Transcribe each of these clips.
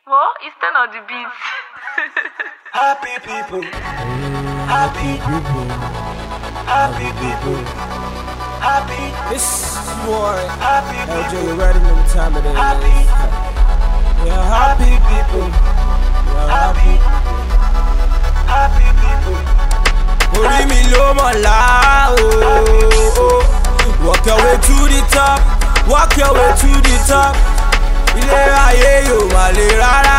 What? You stand on the beat. Happy people, happy people, happy people, happy. This boy, happy LJ, people, you ready? No time it is. happy, Yeah, happy people, yeah, happy, happy people. Orí mi ló mọ̀lá o. Walk your way to the top, walk your way to the top. Ilé ayé yóò má le rárá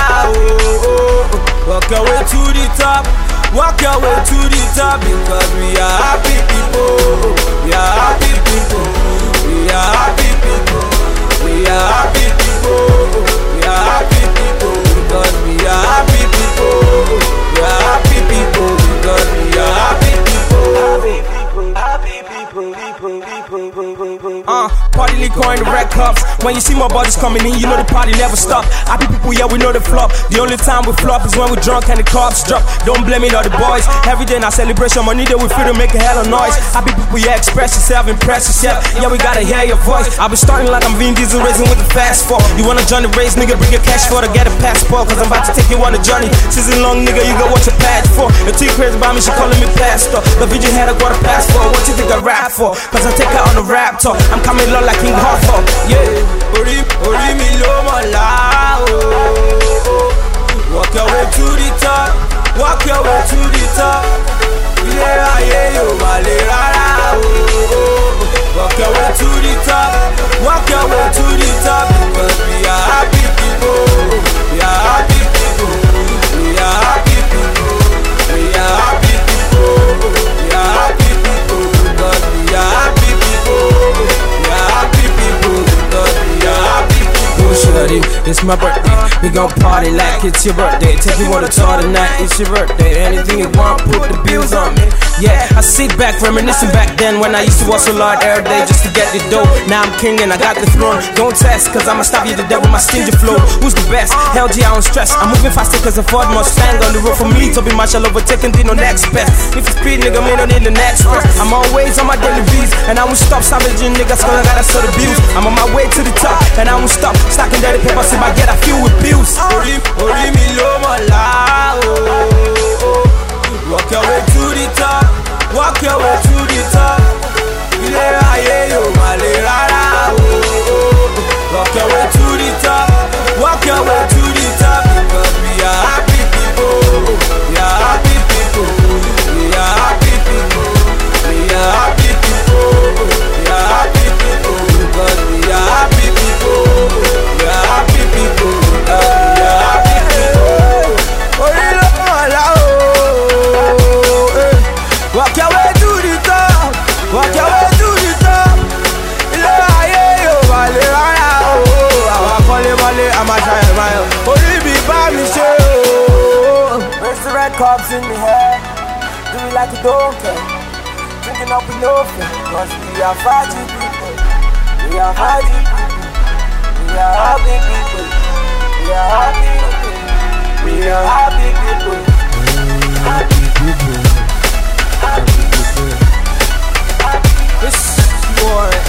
o. Walk your way to the top, walk your way to the top. Because we are happy people, we are happy people, we are happy people, we are happy people, we are happy people. Because we are happy people, we are happy people. Because we are happy people, Happy people, people, people, people, people. Party liquor in the red cups. When you see my bodies coming in, you know the party never stop. Happy people, yeah, we know the flop. The only time we flop is when we drunk and the clubs drop. Don't blame it on the boys. Every day now celebration, money that we feel to make a hell of noise. Happy people, yeah, express yourself, impress yourself. Yeah, we gotta hear your voice. I'll be starting like I'm Vin Diesel racing with the fast four. You wanna join the race, nigga, bring your cash for to get a passport. Cause I'm about to take you on a journey. Season long, nigga, you got what your patch for. The T crazy about me, she calling me pastor. The VJ had I got a passport. What you think I rap for? Cause I take her on the rap talk. I'm coming low like King Hoffa. Yeah, Orí mi ló mọ̀lá o. Walk your way to the top, walk your way to the top. Ilé ayé yóò má le rárá o. Walk your way to the top, walk your way to the top. Because we are happy people, we are happy people, we are happy people, we are happy people, we are happy people. Because we are happy people, we are happy people. Because we are happy people. Shorty, it's my birthday. We gon' party like it's your birthday. Take you on a tour tonight, it's your birthday. Anything you want, put the bills on me. Yeah, I sit back, reminiscing back then when I used to hustle hard every day just to get the dough. Now I'm king and I got the throne. Don't test, cause I'ma stop you to death with my stingy flow. Who's the best? LG, I don't stress. I'm moving faster cause I Ford Mustang on the road for me. To be Marshall overtaking, did no next best. If you speed, nigga, me don't need the next press. I'm always on my daily beats, and I won't stop savaging niggas cause I got a sort of views. I'm on my way to the top, and I won't stop stacking dirty papers if I get a few with bills. Orí mi ló mọ̀lá o. Walk your way to the top, walk your way to the top. Ilé ayé yóò má le rárá o. Walk your way to the top, walk your way to the top. Because we are happy people, we are happy people, we are happy people, we are happy people, we are happy people. Because we are happy people, we are happy people, because we are happy people. Orí ló mọ̀lá o. Walk your way to the top, walk your way to the top. Ilé ayé yóò má le rárá o. Àwọn akọ́lémọ́lé a máa ṣàyẹ̀máyọ̀. Orí mi bá mi ṣe o. Raise the red cups in the head. Do it like you don't care. Drinking up with no fear. Cause we are party people. We are party people. We are happy people. We are happy people. We are happy people. Happy people. Happy people. This boy.